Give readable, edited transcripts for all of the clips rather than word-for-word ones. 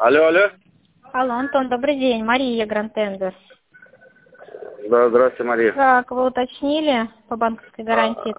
Алло, алло. Алло, Антон, добрый день. Мария, Гранд Тендерс. Да, здравствуйте, Мария. Так, вы уточнили по банковской гарантии?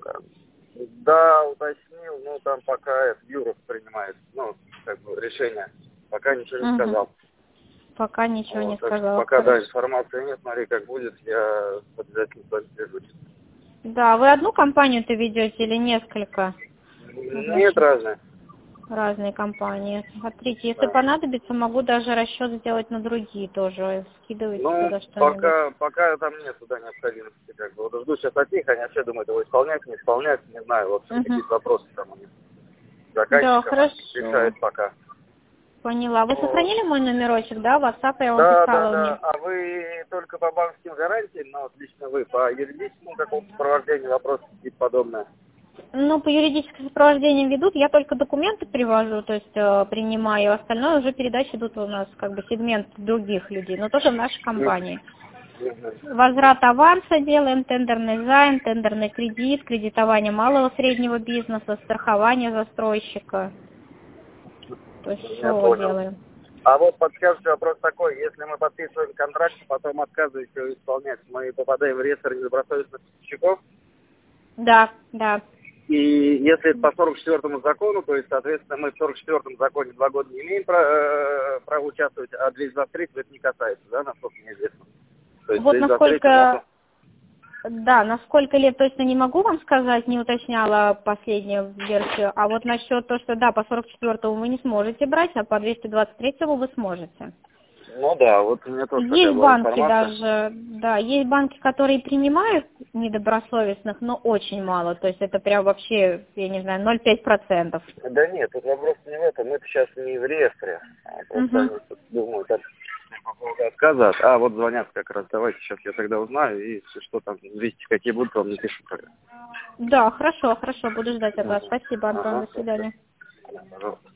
Да, уточнил, ну там пока Юров принимает, как бы решение. Пока ничего не сказал. Пока ничего не Так что сказал. пока, да, информации нет, Мария, как будет, я обязательно с вами свяжусь. Да, вы одну компанию-то ведете или несколько? Нет, разные. Разные компании. Смотрите, если Да. понадобится, могу даже расчет сделать на другие тоже. Скидывайте туда что-нибудь. пока там нет туда необходимости, как бы. Вот жду сейчас от них, они все думают, его исполнять, не исполнять, не знаю, вот какие-то вопросы там у них. Да, Заказчикам хорошо. решает пока. Поняла. Вы сохранили мой номерочек, да? WhatsApp я вам Да, писала. да. А вы только по банковским гарантиям, но вот лично вы по юридическому какому-то сопровождению вопросов какие-то подобные? Ну, по юридическим сопровождениям ведут, я только документы привожу, то есть принимаю, остальное уже передачи идут у нас, как бы сегмент других людей, но тоже в нашей компании. Возврат аванса делаем, тендерный займ, тендерный кредит, кредитование малого среднего бизнеса, страхование застройщика. То есть Я все понял. делаем. А вот подскажите вопрос такой, если мы подписываем контракт, а потом отказываете его исполнять, мы попадаем в реестр недобросовестных поставщиков? Да, да. И если это по 44-му закону, то есть, соответственно, мы в 44-м законе 2 года не имеем права участвовать, а 223-го это не касается, да, насколько мне известно? То есть Вот 223-му... да, на сколько лет точно не могу вам сказать, не уточняла последнюю версию, а вот насчет того, что да, по 44-му вы не сможете брать, а по 223-му вы сможете. Ну да, вот у меня тоже такая Есть была банки информация. даже, да, есть банки, которые принимают недобросовестных, но очень мало, то есть это прям вообще, я не знаю, 0,5%. Да нет, тут вопрос не в этом, мы сейчас не в реестре. Просто они тут думают по поводу отказа. А вот звонят как раз, давайте сейчас я тогда узнаю, и если что там, вести какие будут, вам напишу тогда. Да, хорошо, буду ждать от вас. Спасибо, Антон, до свидания. Пожалуйста.